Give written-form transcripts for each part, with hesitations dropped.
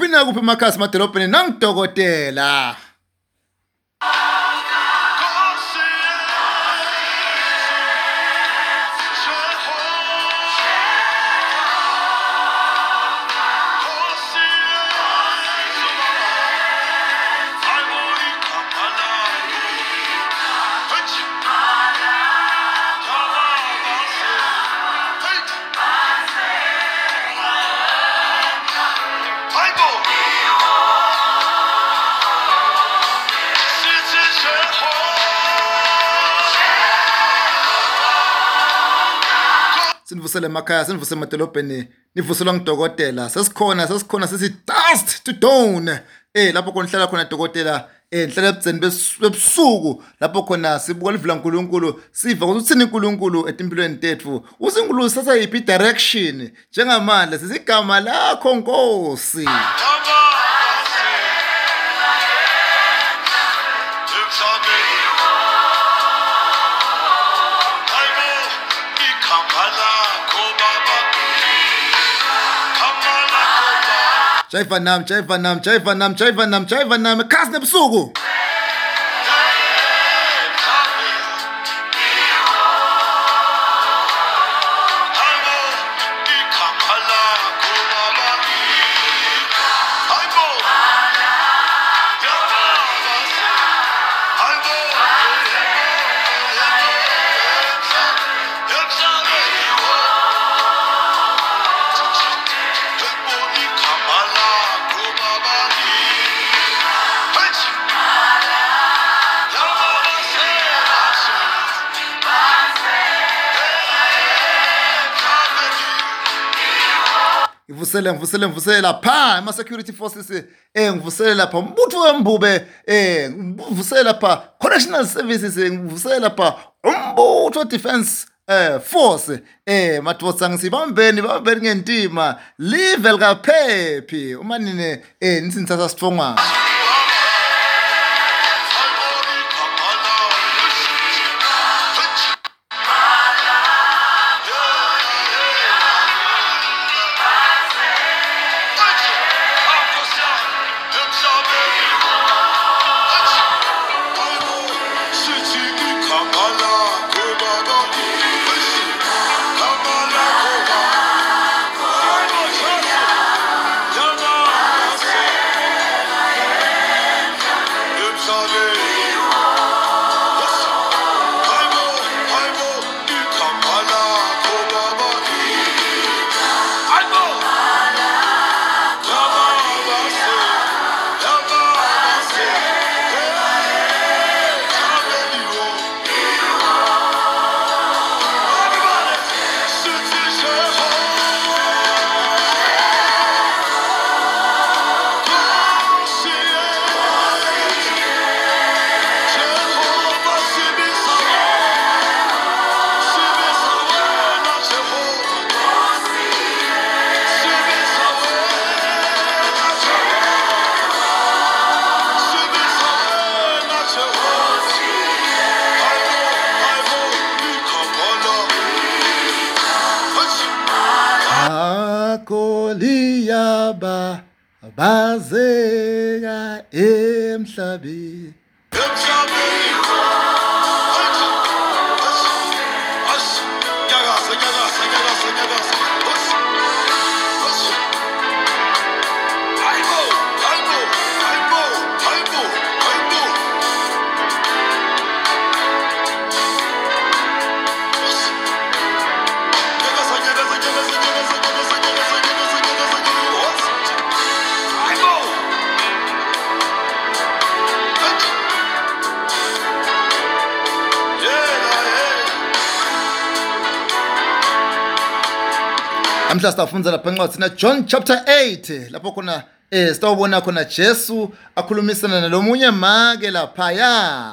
Singakuphi emakhasi emadolobheni nangidokotela. Sinivusele emakhaya, sinivusele emadolobheni, nivuselwa ngudokotela. Sesikhona sesi-dust to dawn. Lapho khona hlala khona dokotela, nihlala ebudzeni bebusuku, lapho khona sibuka livila uNkulunkulu, siva ukuthi uthini uNkulunkulu etimpilweni tethu. UNkulunkulu sithatha yiphi direction? Njengamanje sisigama lakho Nkosi. Jaiva nam, khasi nebusuku. Ngivusele lapha ama security forces, ngivusele lapha umbutho wembube, ngivusele lapha correctional services, ngivusele lapha umbutho defense force, madvodza ngisibambeni ngentima, live likaphephi uma nine nisinthatha sifongwana. Koliyaba bazeka emhlabeni. Amhla sitafundza lapha encwadini John chapter 8 lapho khona sitawubona khona Jesu akhulumisana nalomunye make lapha ya.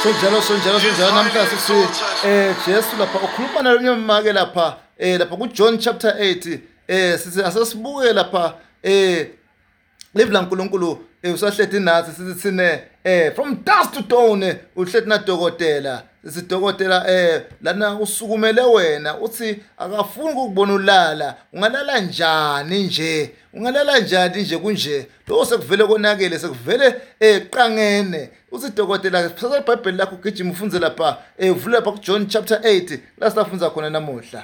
sonjalo namhlanje sithi Jesu lapha ukhuluma nalonye umake lapha lapha kuJohn chapter 8 sithi asesibuke lapha live la uNkulunkulu usahleti nathi sithi sine from dust to dawn uhleti na dokotela sidokotela lana usukumele wena uthi akafuni ukubona ulala ungalala njani nje kunje lo sekuvele konakele sekuvele eqangene uthi dokotela phasa iBhayibheli lakho ugijima ufunze lapha uvule lapha kuJohn chapter 8 la sifunza khona namuhla.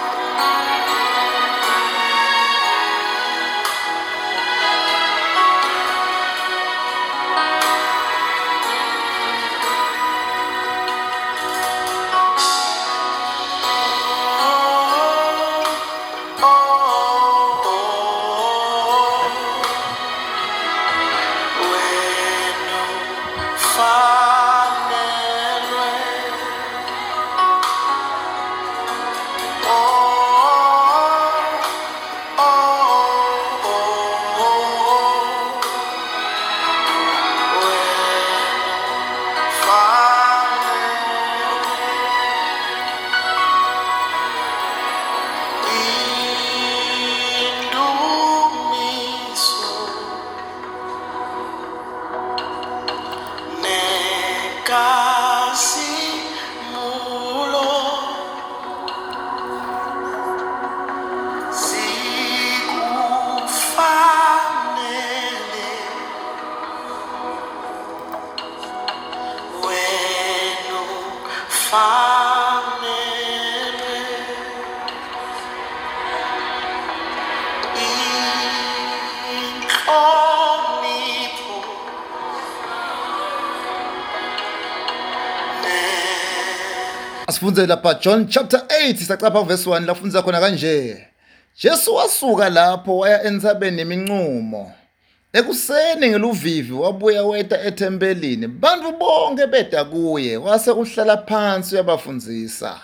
Asifunze lapha John chapter 8 saqapha verse 1 lafunza khona kanje. Jesu wasuka lapho waya entsabeni nemincumo. Ekuseni ngeluvivi wabuya weta ethempelini. Bantu bonke beda kuye wase uhlala phansi uyabafundisa.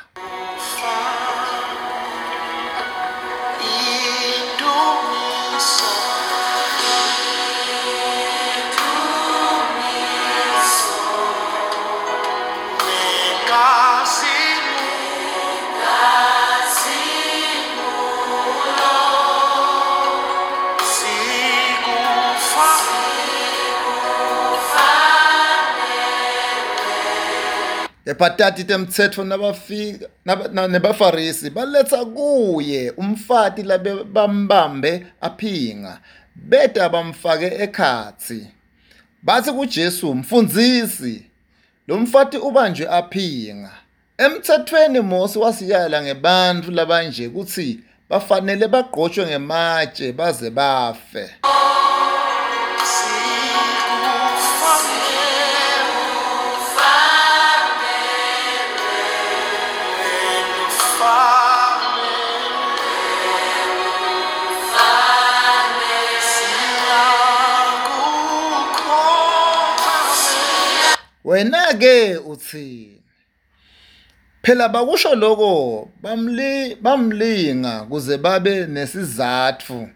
Ephatati temthetho nebafarisi baletha kuye umfati labe bambambe aphinga beda bamfake ekhathi bathi kuJesu mfundisi lo mfati ubanjwe aphinga emthethweni Mose wasiyala ngebantfu labanje ukuthi bafanele bagqotshwe ngematshe baze bafe. Wena ke uthi phela bakusho lokho bamlinga kuze babe nesizathu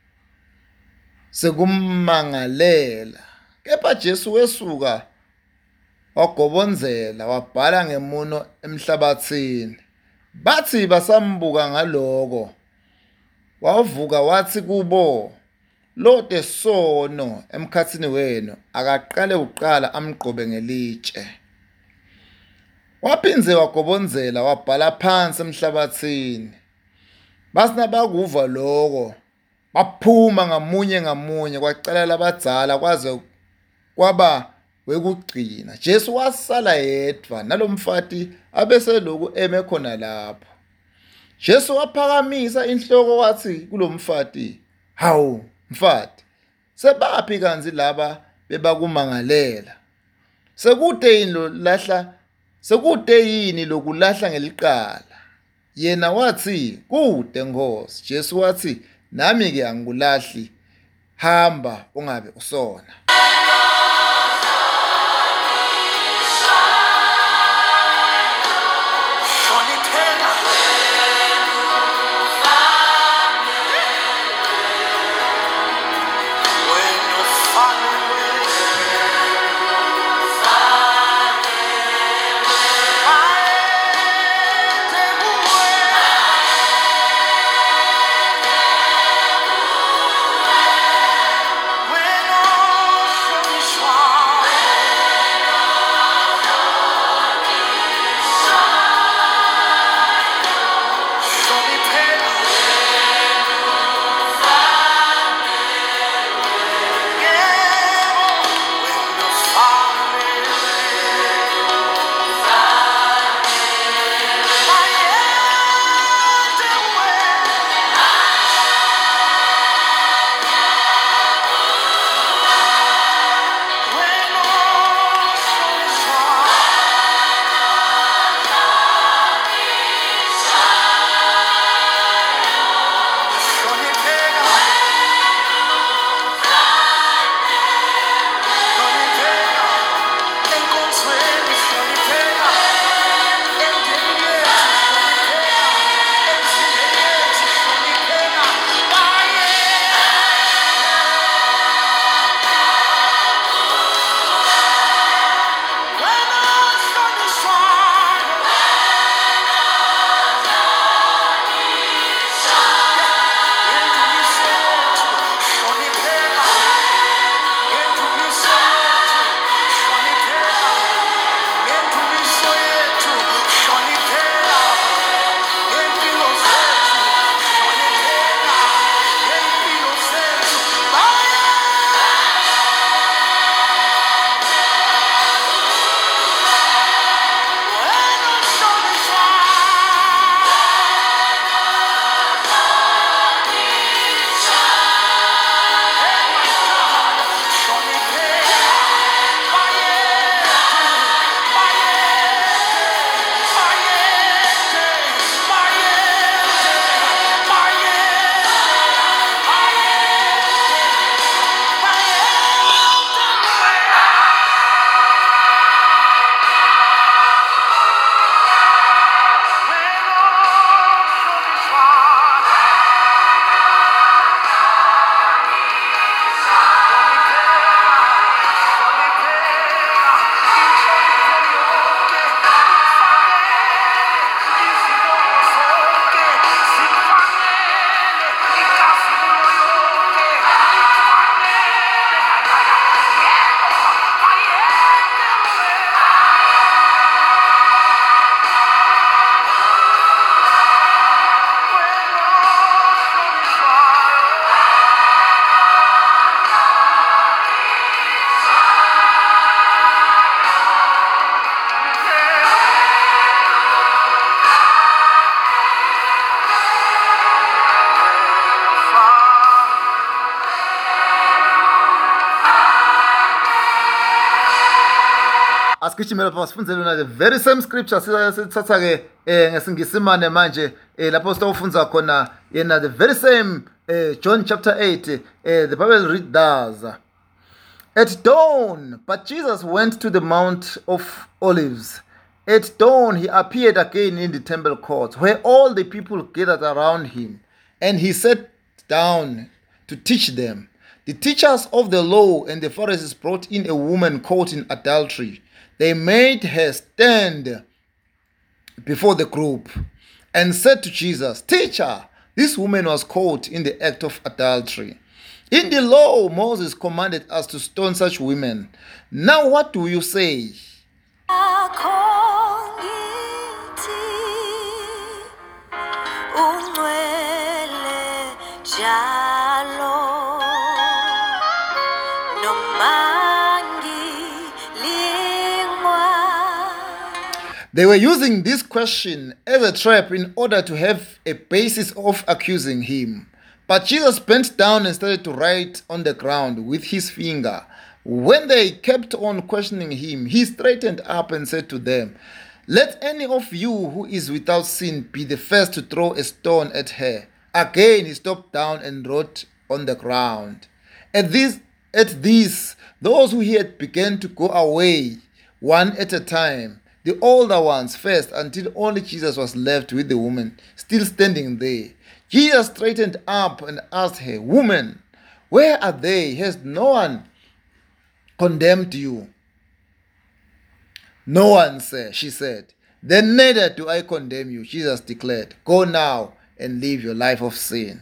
sekummangalela kepha Jesu wesuka wagobonzela wabhala ngemuno emhlabathini bathi basambuka ngaloko wavuka wathi kubo Lode sono emkhathini wenu akaqale uqala amgqobe ngelitshe. Waphinze wagobonzela wabhala phansi emhlabathini. Basina bakuva lokho baphuma ngamunye kwacala labadzala kwaze kwaba wekugcina. Jesu wasala yedwa nalomfati abese lokhu eme khona lapho. Jesu waphakamisa inhloko wathi kulomfati, "Hawu mfati, sebaphi kanzi laba bebakumangalela? Sekude yini lokulahla ngeliqala?" Yena wathi, "Kude Nkosi." Jesu wathi, "Nami ke angikulahli, hamba ungabe usona." sigijimela lapha sifundze lona the very same scripture sithatha ke ngesingisimane manje lapho sitawufundza khona yena the very same John chapter 8 the Bible read thus. At dawn, but Jesus went to the Mount of Olives. At dawn, he appeared again in the temple courts, where all the people gathered around him, and he sat down to teach them. The teachers of the law and the Pharisees brought in a woman caught in adultery. They made her stand before the group and said to Jesus, "Teacher, this woman was caught in the act of adultery. In the law, Moses commanded us to stone such women. Now what do you say?" They were using this question as a trap in order to have a basis of accusing him. But Jesus bent down and started to write on the ground with his finger. When they kept on questioning him, he straightened up and said to them, "Let any of you who is without sin be the first to throw a stone at her." Again he stooped down and wrote on the ground. At this, those who heard began to go away, one at a time, the older ones first, until only Jesus was left with the woman still standing there. Jesus straightened up and asked her, "Woman, where are they? Has no one condemned you?" "No one, sir," she said. "Then neither do I condemn you," Jesus declared. "Go now and live your life of sin."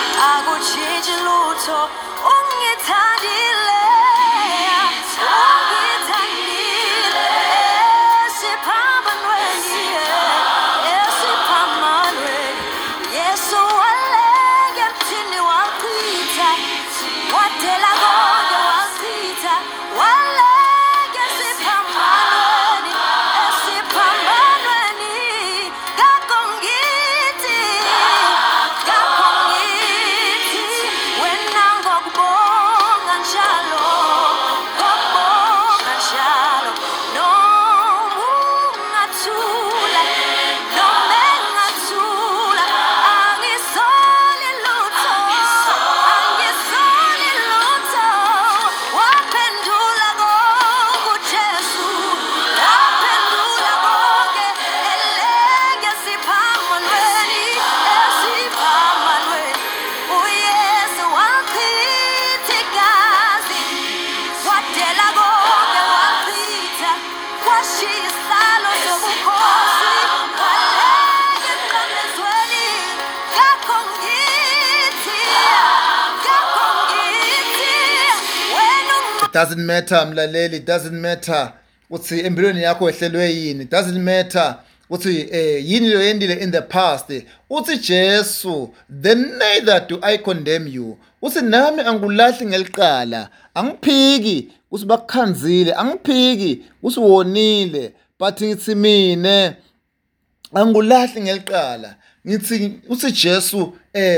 It doesn't matter mlaleli, it doesn't matter uthi empilweni yakho ehlelwe yini, it doesn't matter uthi yini lo yendile in the past. Uthi Jesu, "Then neither do I condemn you." Uthi nami angulahli ngeliqala, angiphiki uthi bakukhanzile, angiphiki uthi wonile, but ngithi mina angulahli ngeliqala. Ngithi uthi Jesu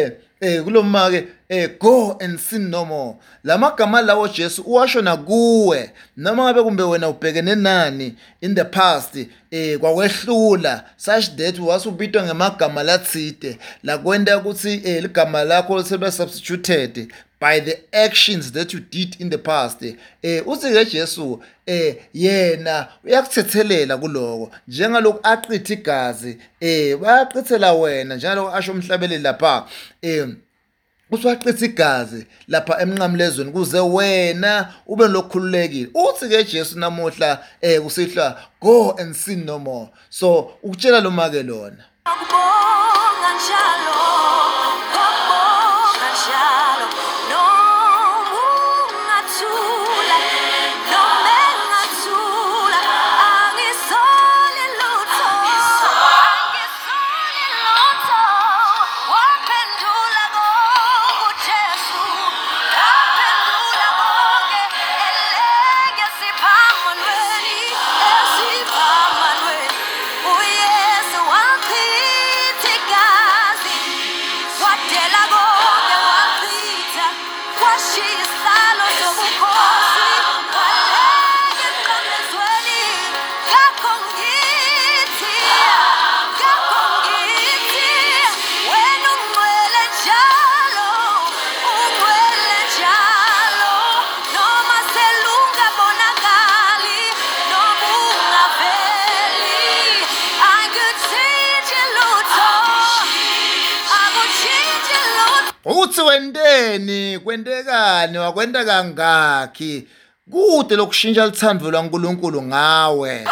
kuloma ke go and sin no more. Lamagama lawo Jesu uwasho nakuwe noma ngabe kumbe wena ubhekene nani in the past kwakwehlula such that wasubitwa ngemagama latsite la kwenda ukuthi ligama lakho sebe substituted by the actions that you did in the past. Uthi ke Jesu yena uyakuthethelela kuloko njengalokhu aqitha igazi bayaqithela wena njengalokhu asho umhlabeleli lapha uswaqitha igazi lapha emnqamlezweni kuze wena ube lokhululekile. Uthi ke Jesu namuhla kusihla go and sin no more. So ukutshela lo make lona uthi wenteni kwentekani wakwenta kangakhi kude lokushintsha lithando laNkulunkulu ngawe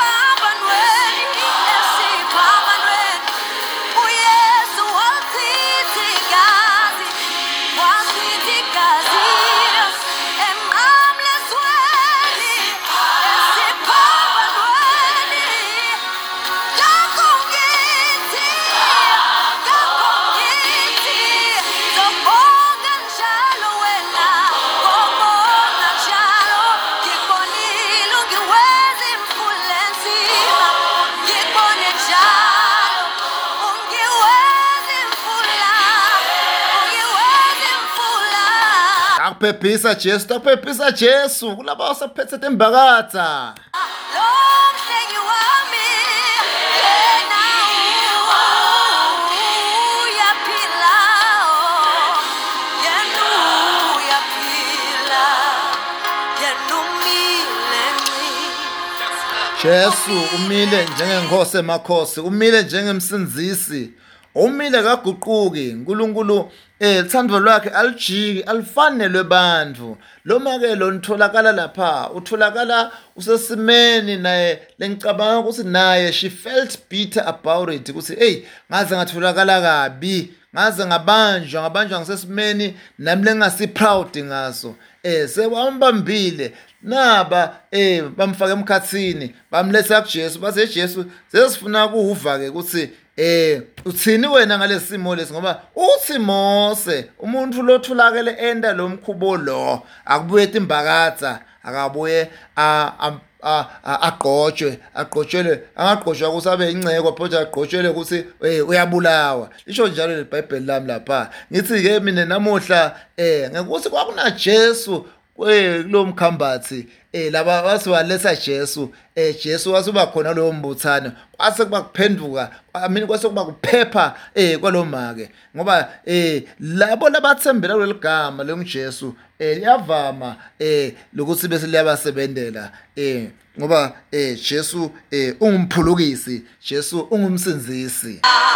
Takuphephisa Jesu kulaba osaphethe tembakatha Jesu umile njengenkosi emakhosi umile njengemsindisi umile kaguquki uNkulunkulu thando lwakhe alijiki alifanele bantfu loma ke lo nitholakala lapha utholakala usesimeni naye lengicabanga ukuthi naye she felt bitter about it ukuthi hey ngaze ngatholakala kabi ngaze ngabanjwa ngisesimeni nami lengasi proud ngaso sewambambile naba bamfaka emkhathini bamletha kuJesu bathe Jesu sesifuna kuva ke ukuthi uthini wena ngalesimo lesi ngoba uthi Mose umuntu lothulakele enda lomkhubo lo akubuye timbakatha akabuye aqotshelwe angaqoshwa ukuthi abe inceko phela aqotshelwe ukuthi uyabulawa lisho njalo leBhayibheli lami lapha ngithi ke mina namuhla ngekuthi kwakuna Jesu kulomkhambathi laba wasiwaletha Jesu Jesu wasuba khona lo mbuthano kwase kuba kuphenduka mina kwase kuba kuphepha kwalomake ngoba labo labathembela kuleligama lenguJesu liyavama lokuthi bese liyabasebenzela ngoba Jesu ungumphulukisi Jesu ungumsinzisi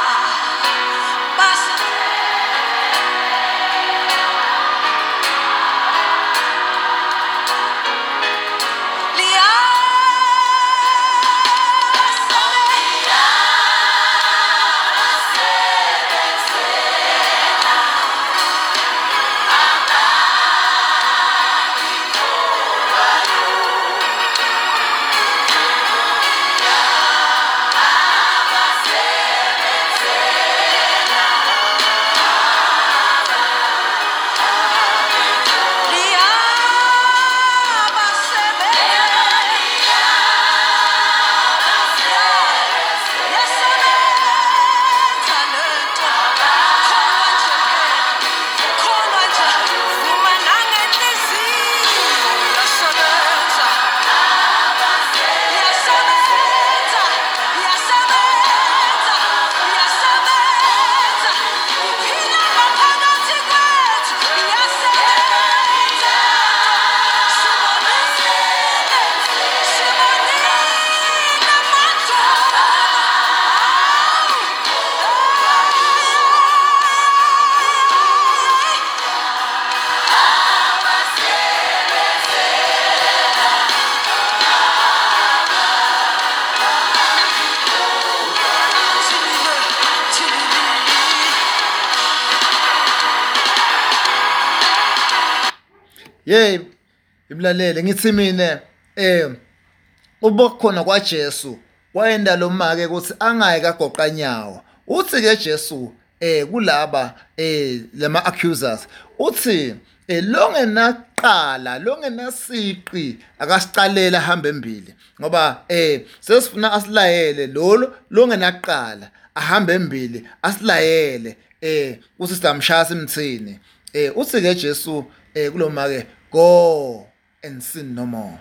Imlalele ngithi mina ubokhona kwaJesu wayenda lo make ukuthi angayi kagoqa nyawo uthi ke Jesu kulaba lama accusers uthi longenasiqi akasicalela hamba embili ngoba sesifuna asilayele longenaqala ahamba embili asilayele uthi sidamshaya simthini uthi ke Jesu kulomake go and sin no more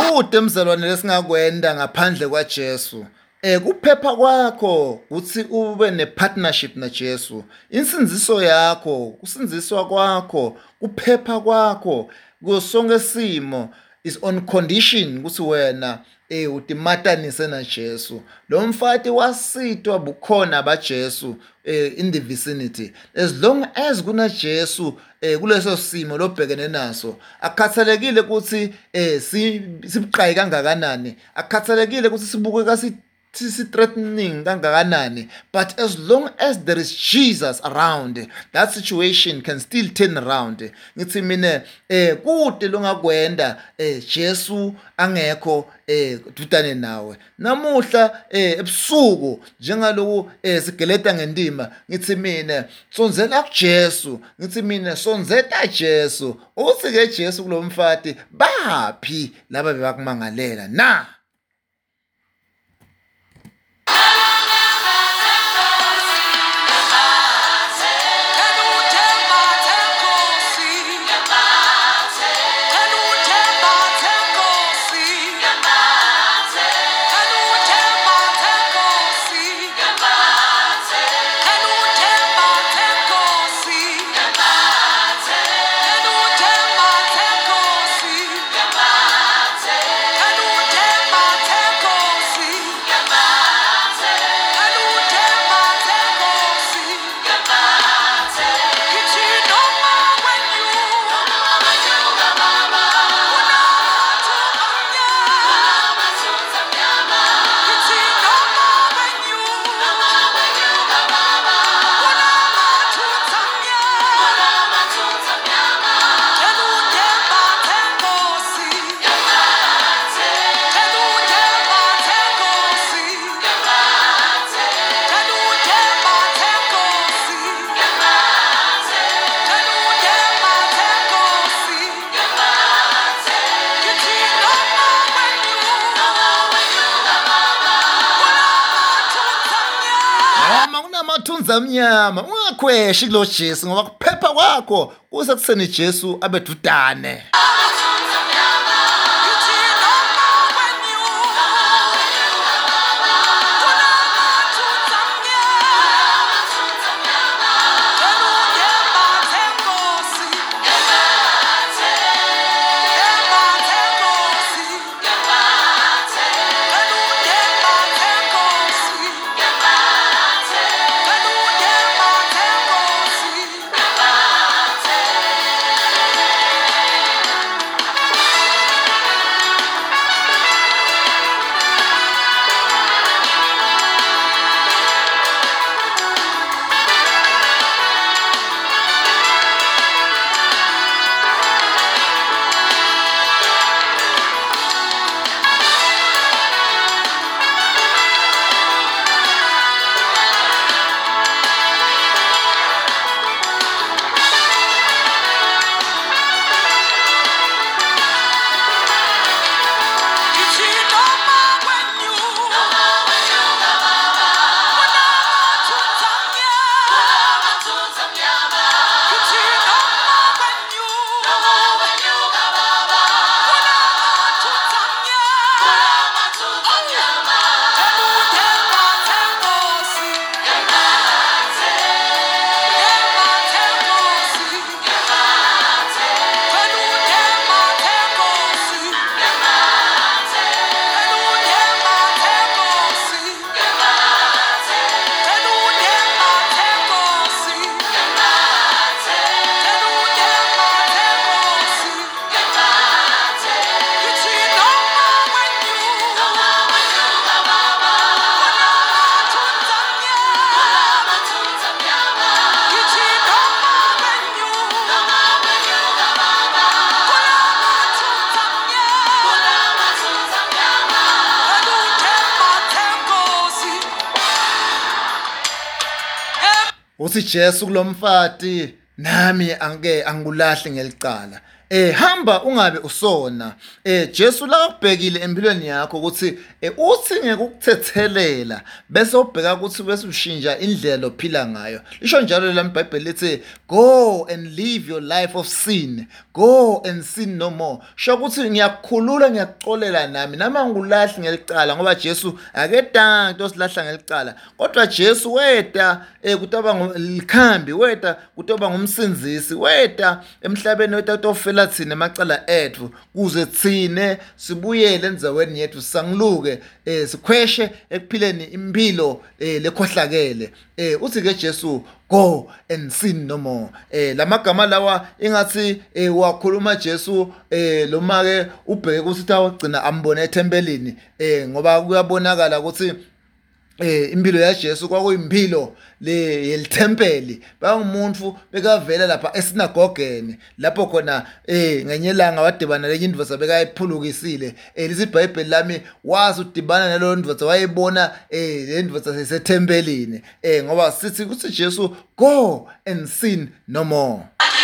kude mzalwane lesingakwenda ngaphandle kwaJesu. Kuphepha kwakho ukuthi ube nepartnership naJesu. Insinziso yakho, kusinziswa kwakho, kuphepha kwakho kusonke simo is on condition ukuthi wena utimatanise naJesu. Lo mfati wasitwa bukhona baJesu in the vicinity. As long as kunaJesu kuleso simo lobhekene naso, akhathalekile ukuthi sibuqhayi kangakanani, akhathalekile ukuthi sibukeka threatening kangakanani, but as long as there is Jesus around, that situation can still turn around. Ngithi mina kude longakwenda Jesu angekho dudane nawe. Namuhla ebusuku njengaloku sigeleta ngendima, ngithi mina sonzela kuJesu, ngithi mina sonzeta Jesu. Uthi ke Jesu kulomfati baphi laba bebakumangalela na? Thunza mnyama ungakhweshi kulo Jesu ngoba kuphepha kwakho kusekuseni Jesu abedudane. Uthi Jesu kulomfati nami angike angikulahle ngelicala. hamba ungabe usona. Jesu la ubhekile empilweni yakho ukuthi uthi ngekukuthethelela bese ubheka ukuthi bese ushintsha indlela ophila ngayo. Lisho njalo la iBhayibheli lithi go and live your life of sin. Go and sin no more. Sho ukuthi ngiyakukhulula ngiyakuxolela nami ngulahli ngelicala ngoba Jesu aketanga into silahla ngelicala. Kodwa Jesu weta kutoba nglikhambi, weta kutoba ngumsinzisi, weta emhlabeni weta utofela thina emacala ethu kuze thine sibuyele endzaweni yethu sangluke sikhweshe ekuphileni impilo lekhohlakele. Uthi ke Jesu go and sin no more. Lamagama lawa ingathi wakhuluma Jesu loma ke ubheke ukuthi awugcina ambone ethempelini ngoba kuyabonakala ukuthi impilo ya Jesu kwakuyimpilo le yelithempeli. Bangumuntu bekavela lapha esinagogeni lapho khona ngenyelanga wadibana lenye indvodza bekayiphulukisile. Lisi iBhayibheli lami wazi udibana nalo ndvodza wayibona le ndvodza sesethempelini ngoba sithi ukuthi Jesu go and sin no more.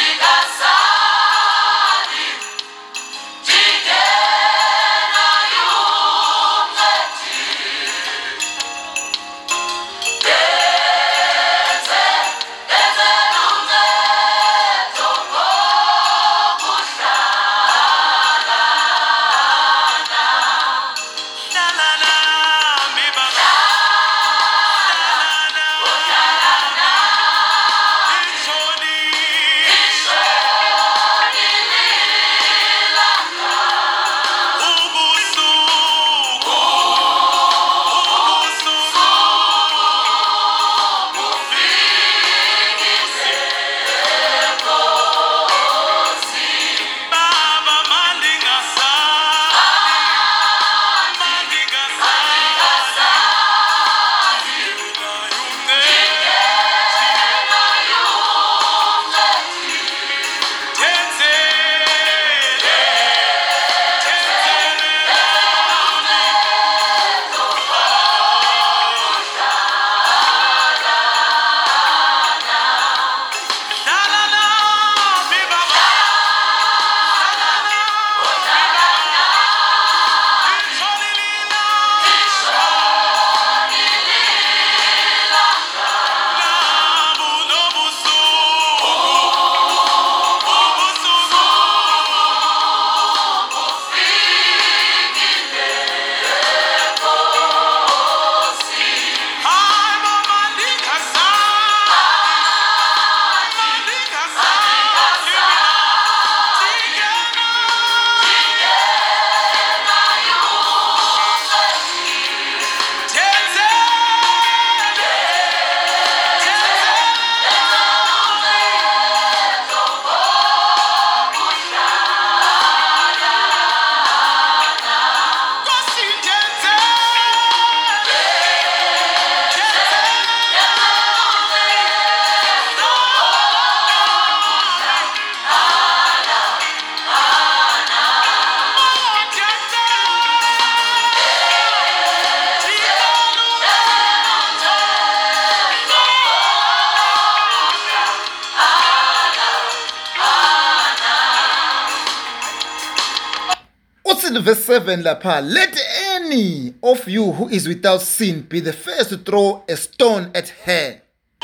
Verse 7 lapha, let any of you who is without sin be the first to throw a stone at her.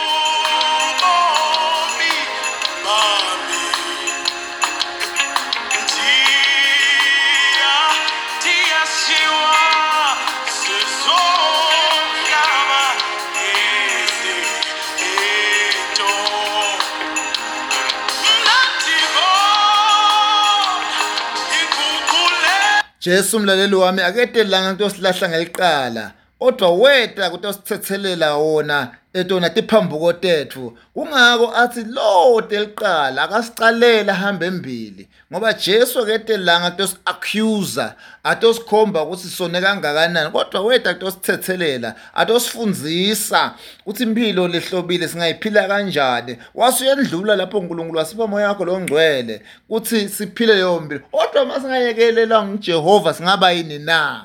Jesu mlaleli wami aketelanga into silahla ngeliqala kodwa weta ukuthi usithethelela wona etona tiphambuko tethu kungako athi lo teliqala akasicalela hamba embili ngoba Jesu aketelanga ukuthi usiaccuser atosikhomba ukuthi sone kangakanani kodwa weta ukuthi usithethelela atosifundzisa ukuthi impilo lehlobile singayiphila kanjani wasuyendlula lapho uNkulunkulu wasipa moya wakhe longcwele ukuthi siphile leyo mpilo kodwa masingayekelela nguJehova singaba yini na.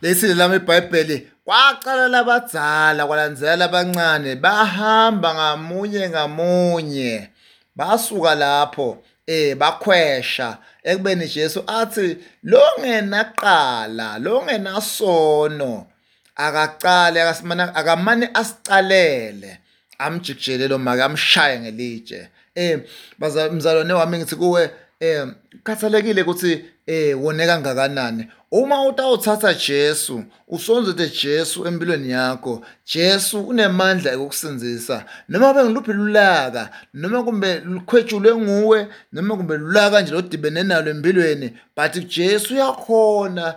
Lesi lami iBhayibheli kwaqala labadzala kwalandzela abancane bahamba ngamunye basuka lapho bakhwesha ekubeni Jesu athi lo ngenaqala lo ngenasono akacale akamane asicalele amjikijele lo maka amshaye ngelitshe mzalwane wami ngithi kuwe khathalekile ukuthi wone kangakanani uma utawuthatha Jesu usonzete Jesu empilweni yakho Jesu unemandla ekukusindisa noma bengiluphi lulaka noma kumbe lukhwetshulwe nguwe noma kumbe lulaka nje lodibene nalo empilweni but Jesu uyakhona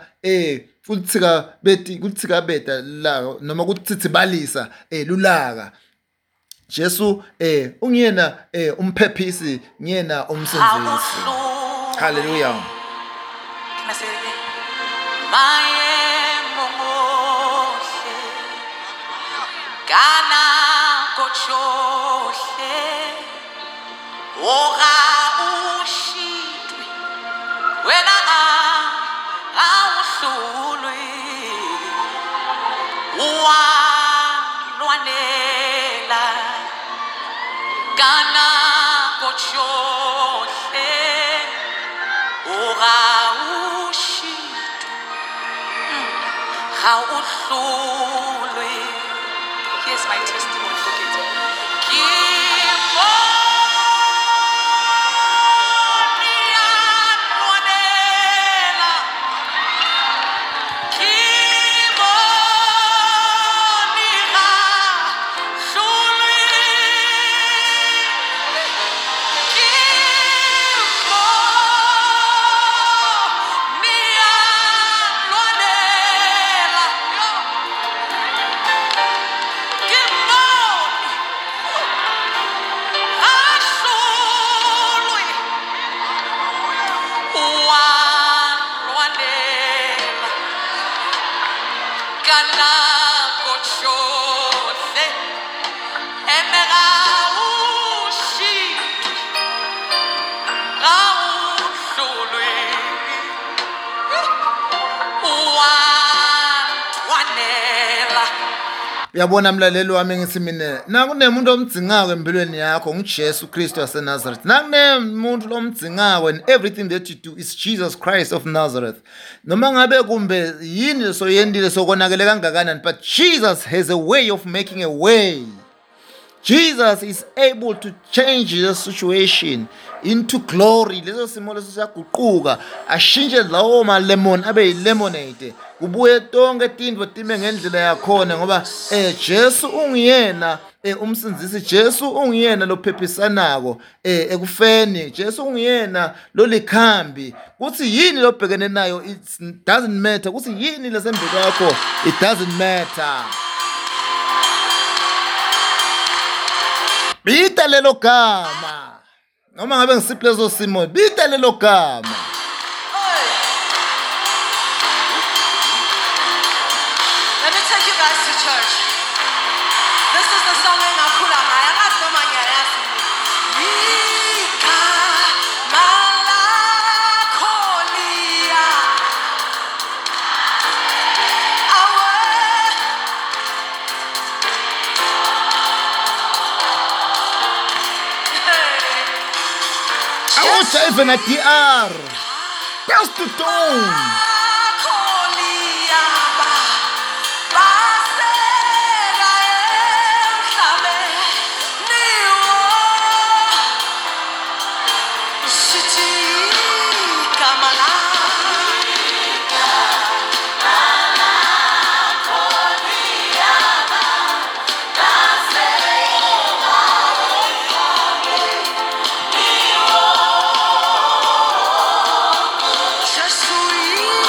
kuthika beta la noma kutsitsibalisa lulaka Jesu ungiyena umphephisi ngiyena umsindisi. Hallelujah. Can I say it again? Maemo mohle kana kochohle oga ushitwe wena awuhlulwe wanwanela kana kochohle oga ushitwe awuhlulwe. Here's my testimony. Look at it. Uyabona mlaleli wami ngithi mina nakunemuntu omdzingako empilweni yakho nguJesu Kristu waseNazareth. Nakunemuntu lomdzingako and everything that you do is Jesus Christ of Nazareth. Noma ngabe kumbe yini lesoyendile sokonakele kangakanani but Jesus has a way of making a way. Jesus is able to change the situation into glory. Leso simo leso siyaguquka ashintshe lawo ma lemon abe lemonade. Kubuye tonke tintfo time ngendlela yakhona ngoba Jesu ungiyena umsindisi Jesu ungiyena lophephisanako ekufeni Jesu ungiyena lolikhambi kuthi yini lobhekene nayo it doesn't matter kuthi yini lesembe kwakho it doesn't matter. Bita lelo gama noma ngabe ngisiphe leso simo bita lelo gama. Let me take you guys to church. This is the song in Akula Maya. I don't mind your ass. Even at DR, that's the tone. Just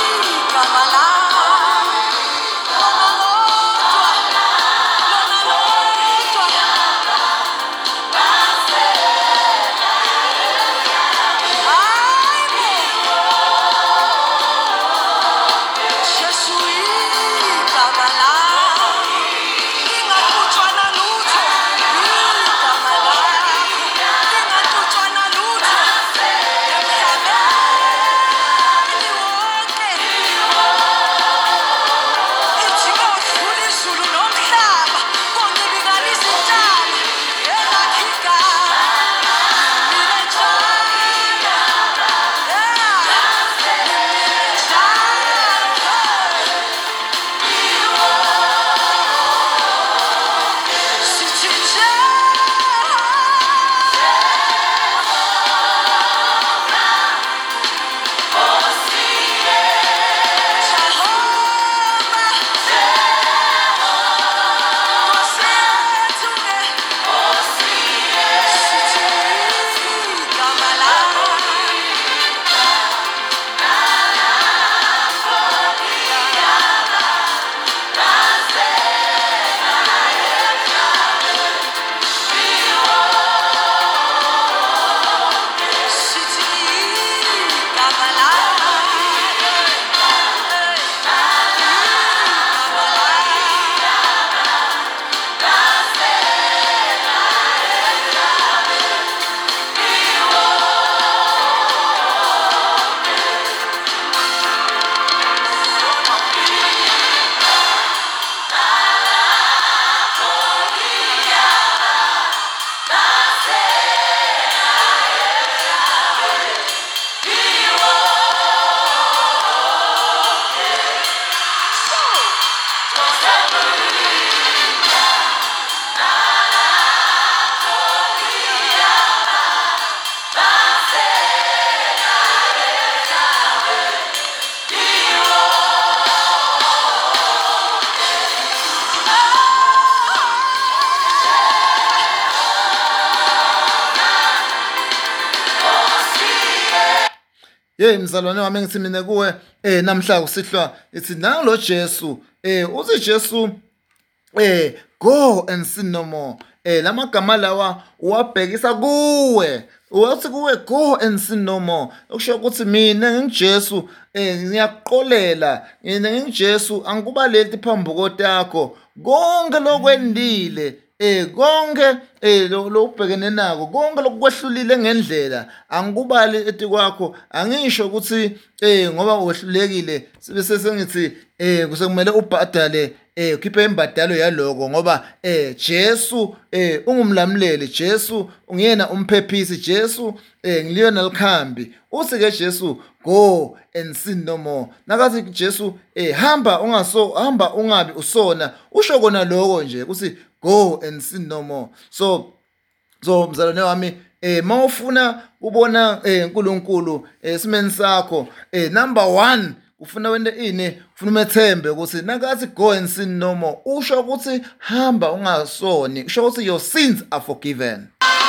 mzalwane wami ngithi mina kuwe namhla kusihlwa ithi nalo Jesu uthi Jesu go and sin no more. Lamagama lawa uwabhekisa kuwe. Uyathi kuwe go and sin no more. Okusho ukuthi mina nginguJesu ngiyaqolela. Mina nginguJesu angikubaleli phambuko takho. Konke lokwendile konke lo ubhekene nako konke lokwehlulile ngendlela angikubali eti kwakho angisho ukuthi ngoba wehlulekile bese sengithi kusekumele ubhadale ukhiphe imbadalo yaloko ngoba Jesu ungumlamleli Jesu ungiyena umphephisi Jesu ngiliyona likhambi uthi ke Jesu go and sin no more nakathi Jesu hamba ungabi usona usho kona lokho nje kuthi go and sin no more. So mzalwane wami mawufuna ubona uNkulunkulu esimeni sakho number 1 ufuna wende ini ufuna umethembe ukuthi nakathi go and sin no more usho ukuthi hamba ungasoni usho ukuthi your sins are forgiven.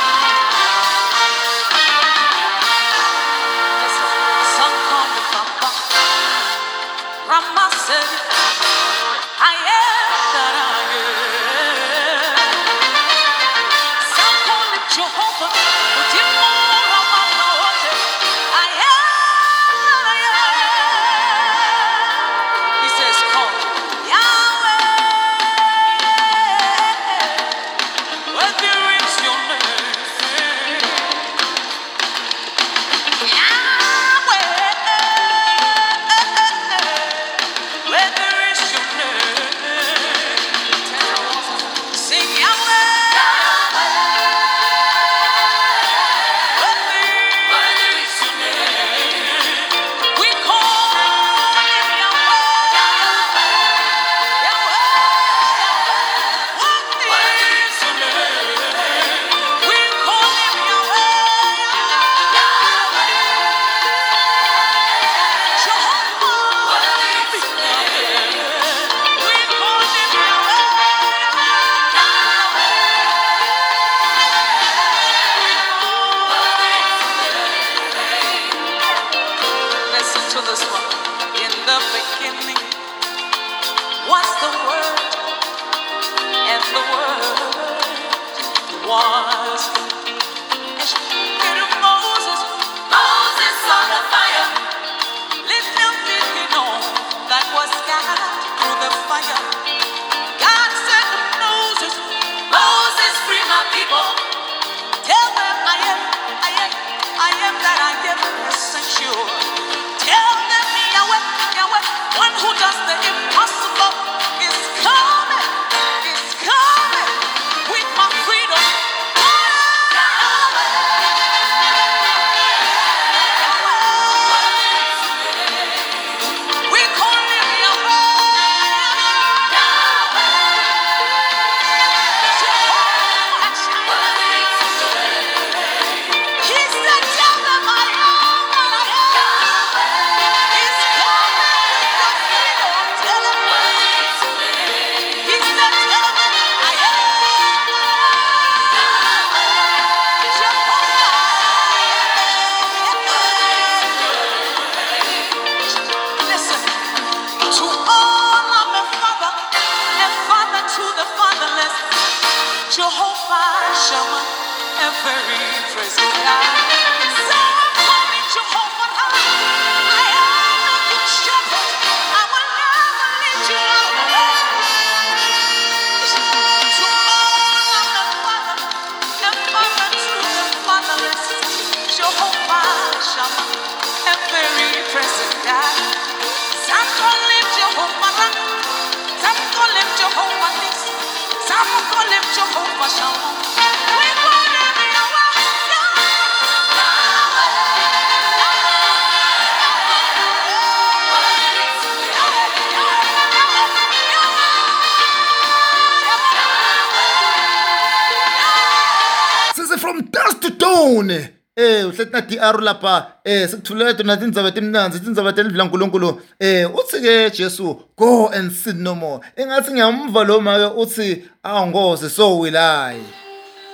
From dusk to dawn uhlethi na DR lapha sikuthulela nathi indzaba etimnanzi indzaba elivela uNkulunkulu uthi ke Jesu go and sin no more engathi ngiyamva lo make uthi awungoze so will I.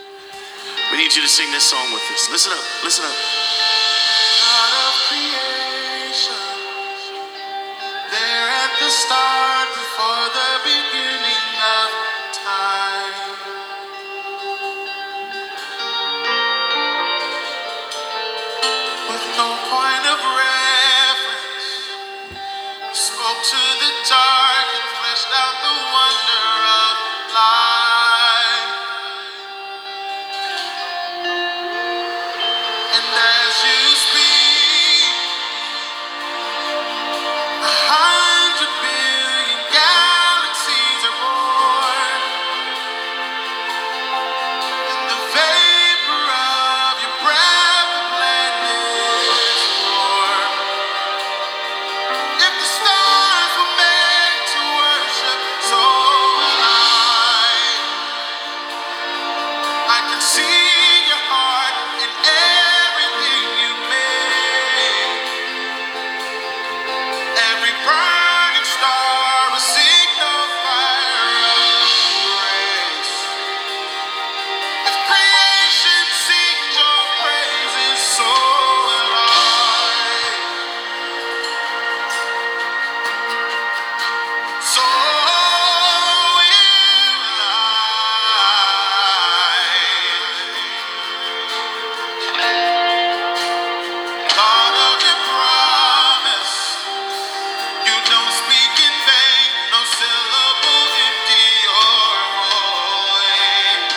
We need you to sing this song with us. Listen up. God of creation start before the beginning of time. With no point of reference, spoke to the dark and fleshed out the wonder of life. And as you speak, 100 billion galaxies are born. In the vapor of your breath, the planets form. If the stars were made to worship, so will I can see your heart in everything you make. Every burning star will signal fire of grace. If creation sings your praises, so will I. So will I. God of your promise, you don't speak in vain, no syllable empty or void.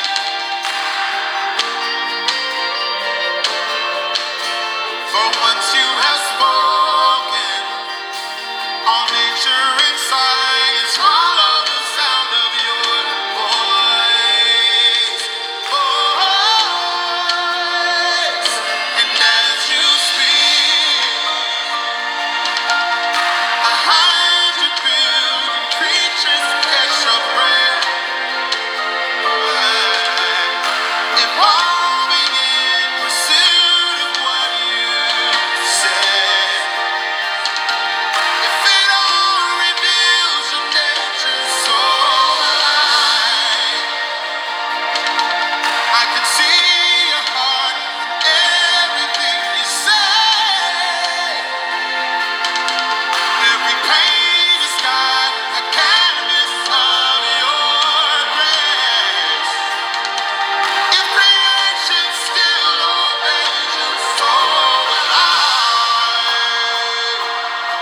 For once you have spoken, all nature and science follow the sound of your voice. Voice. And as you speak, 100 billion creatures catch your breath, evolving in pursuit of what you said. If it all reveals your nature, so will I can see your heart in everything you say. Every page is got a canvas of your grace. If creation still obeys you, so will I.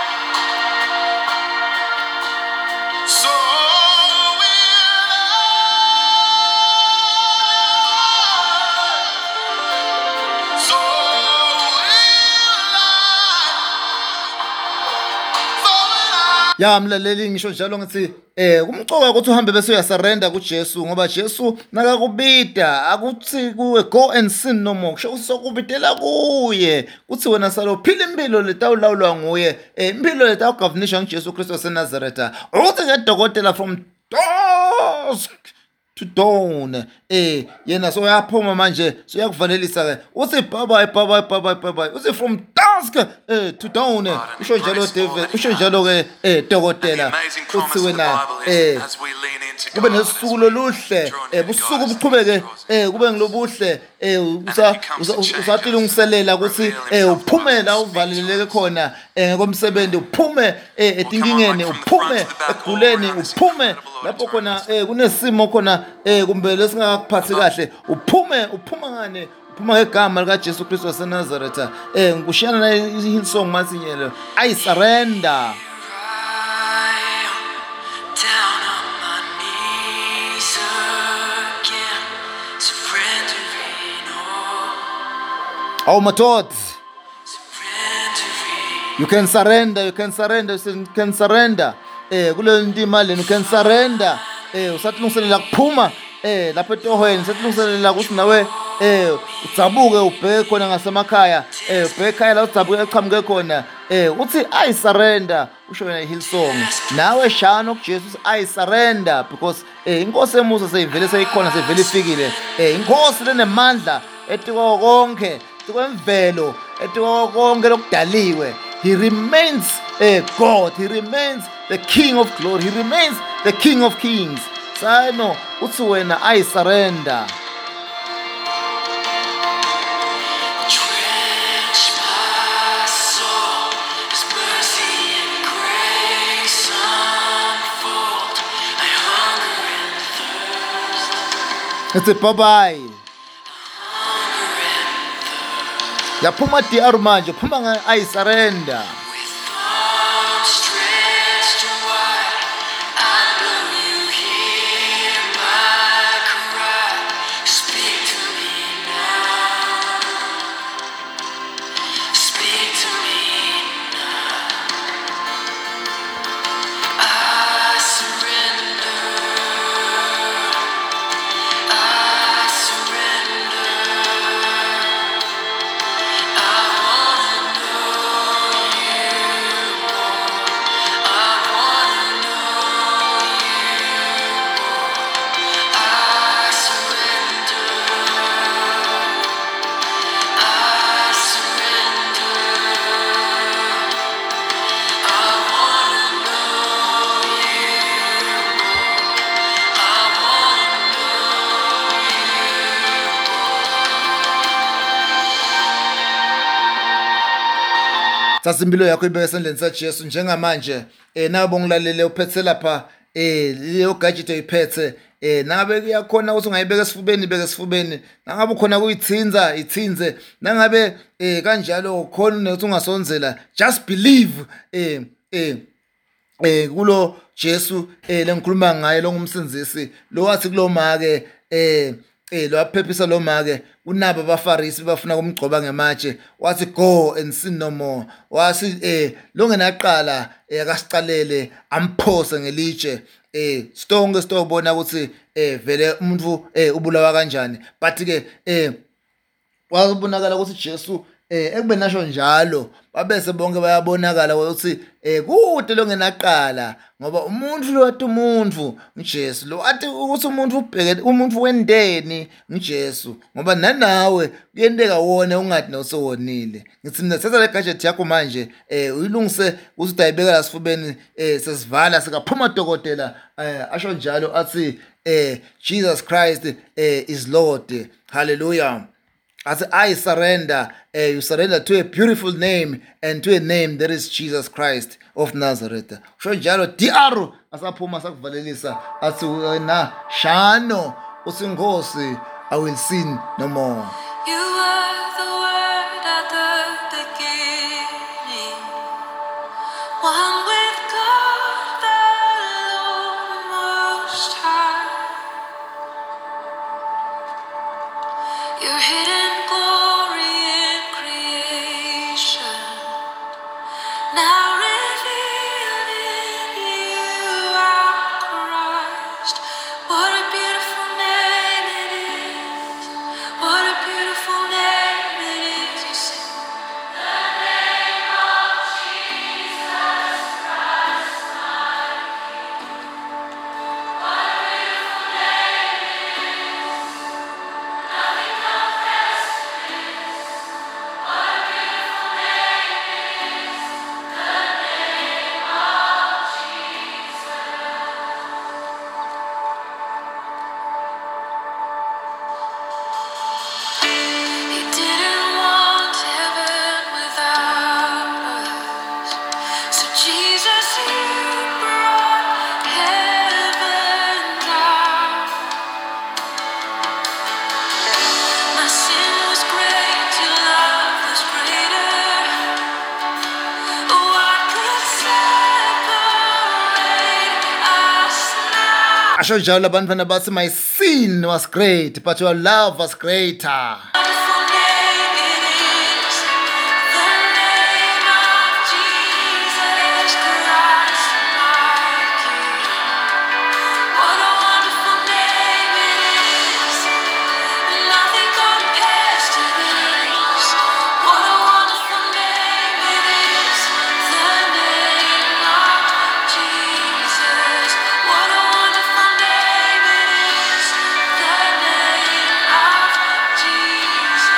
So will I. So ya mlaleli ngisho njalo ngithi kumcoka ukuthi uhambe bese uyasurrender kuJesu ngoba Jesu nakakubida akuthi kuwe go and sin no more kusho usokubidela kuye kuthi wena salo phila impilo letawulawulwa nguye impilo letawugovernisha nguJesu Kristu waseNazaretha uthi ngedokotela from dusk to dawn yena so uyaphuma manje so uyakuvanelisa ke uthi bye bye uthi from dusk to dawn usho njalo David usho njalo ke dokotela uthi wena kube nesuku loluhle busuku buqhubeke kube ngilobuhle usatilungiselela ukuthi uphumela uvaleleke khona ngokomsebenzi uphume etinkingeni uphume eguleni uphume lapho khona kunesimo khona kumbe lesingakuphathi kahle uphuma ngane uphuma ngegama lika Jesu Kristu waseNazaretha ngikushiyana na Hillsong masinyelo I surrender. Oh my thoughts, you can surrender kule ndima leni you can surrender usatilungiselela kuphuma lapha etohweni usatilungiselela ukuthi nawe udzabuke ubheke khona ngasemakhaya ubheke ekhaya la udzabuke eqhamuke khona uthi I surrender usho wena Hillsong nawe shana kuJesu I surrender because inkosi emusa seyivele seyikhona sevele ifikile inkosi lenemandla etikho konke kwemvelo etikho konke lokudaliwe. He remains God. He remains the King of glory. He remains the King of kings. Sano uthi wena I surrender. His mercy and grace ngithi bye bye. Yaphuma DR manje, phuma I surrender. Thatha impilo yakho ibeke esandleni saJesu njengamanje nabo ngilalele uphethe lapha leyo gadget oyiphethe nangabe kuyakhona ukuthi ungayibeka esifubeni ibeke esifubeni, nangabe khona kuyithinza ithinze, nangabe kanjalo khona ukuthi ungasonzela, just believe kulo Jesu lengikhuluma ngaye lo ngumsindisi lo wathi kulo make lo aphephisa lo make unabo abafarisi bafuna kumgcoba ngematshe, wathi go and sin no more, wathi lo ngenaqala akasicalele amphose ngelitshe. Stonke sitobona ukuthi vele umuntu ubulawa kanjani, but ke wabonakala ukuthi Jesu ekube nasho njalo babese bonke bayabonakala ukuthi kude lo ngenaqala, ngoba umuntu lo wathi umuntu uJesu lo athi ukuthi umuntu ubheke umuntu wendeni uJesu, ngoba nanawe kuyenteka wona ungathi nosowonile. Ngithi mina setha le gadget yakho manje uyilungise ukuthi uyayibeka la sifubeni, sesivala sikaphuma dokotela asho njalo athi Jesus Christ is Lord. Hallelujah. As I surrender, you surrender to a beautiful name and to a name that is Jesus Christ of Nazareth. Sho njalo DR asaphuma sakuvalelisa athi wena shano usingosi, I will sin no more. You were the word at the beginning, one with God the Lord Most High. Your hidden glory in creation, now revealed in you, our Christ. What a beautiful name it is! What a beautiful name it is! You sing. You didn't want heaven without us, so Jesus, you brought heaven down. My sin was great, your love was greater. What could separate us now? Asho njalo abantwana bathi my sin was great but your love was greater. Wonderful name it is, the name of Jesus Christ, my King. What a wonderful name it is, nothing compares to this. What a wonderful name it is, the name of Jesus. What a wonderful name it is, the name of Jesus.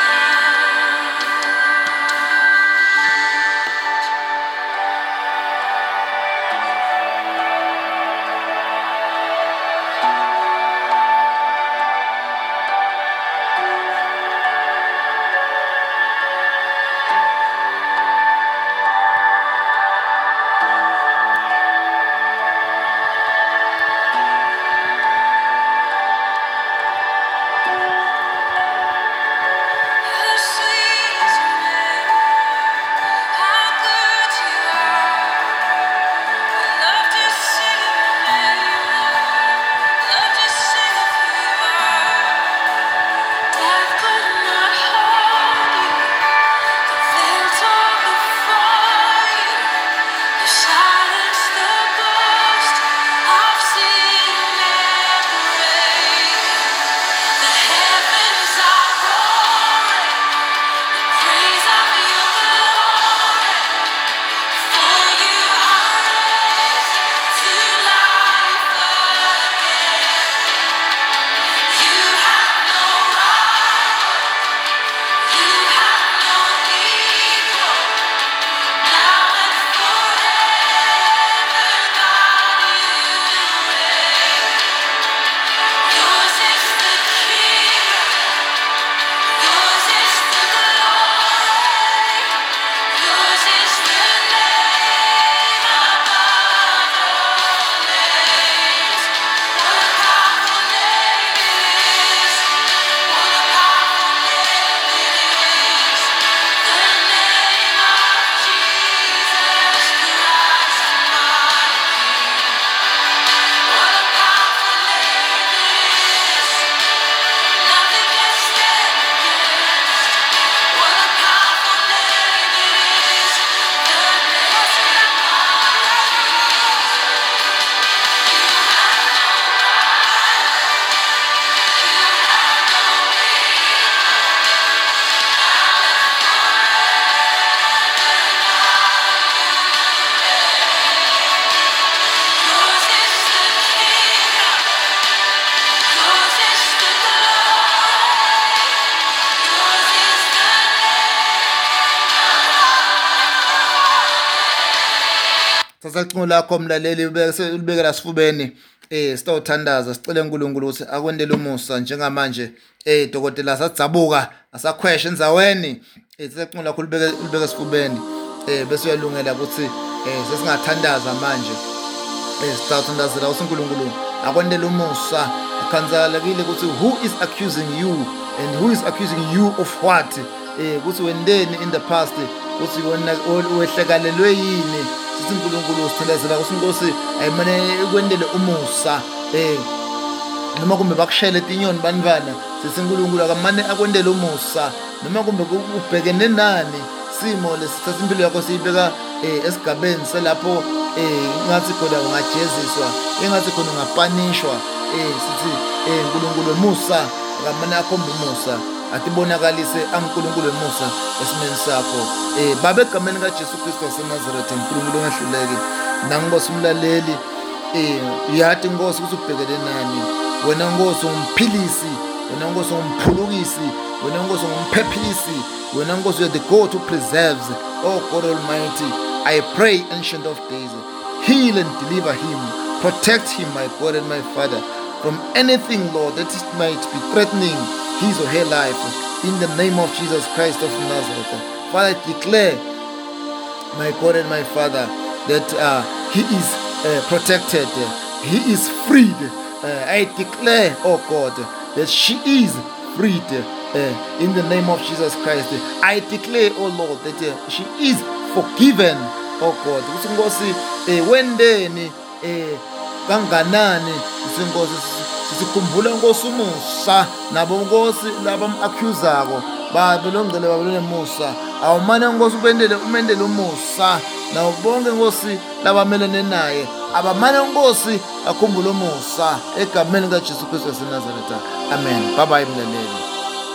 Thatha icingo lakho mlaleli ulibekela sifubeni sitawuthandaza sicele uNkulunkulu ukuthi akwendele umusa njengamanje dokotela asadzabuka asakhwesha endzaweni thatha icingo lakho ulibeke sifubeni bese uyalungela ukuthi sesingathandaza manje sitawuthandazela uNkulunkulu akwendele umusa akhanzalekile ukuthi who is accusing you and who is accusing you of what ukuthi wendeni in the past ukuthi wena wehlekalelwe yini sithi uNkulunkulu sithandazela ukuthi inkosi ayimane ikwendele umusa noma kumbe bakushayele tinyoni banibana sithi uNkulunkulu akamane akwendele umusa noma kumbe ubhekene nani simo lesithatha impilo yakho siyibeka esigabeni selapho ngathi khona ungajeziswa engathi khona ungapanishwa sithi uNkulunkulu wemusa akamane akhombe umusa atibonakalise uNkulunkulu wemusa esimeni sakho babe egameni kaJesu Kristu waseNazaretha uNkulunkulu ongahluleki nangibosa umlaleli yathi inkosi ukuthi ubhekele nani wena nkosi umphilisi wena nkosi umphulukisi wena nkosi umphephisi wena nkosi you're the God who preserves. Oh God Almighty, I pray, Ancient of Days, heal and deliver him, protect him, my God and my Father, from anything, Lord, that it might be threatening his or her life, in the name of Jesus Christ of Nazareth. Father, I declare, my God and my Father, that he is protected, he is freed. I declare, oh God, that she is freed in the name of Jesus Christ. I declare, oh Lord, that she is forgiven, oh God. Usinkosi wendeni kanganani isinkosi sikhumbula inkosi umusa nabo inkosi labam-accusako babelongcele babelonemusa awumane inkosi umendele umusa nawo bonke inkosi labamelene naye abamane inkosi akhumbule umusa egameni kaJesu Kristu waseNazaretha. Amen. Bye bye mlaleli.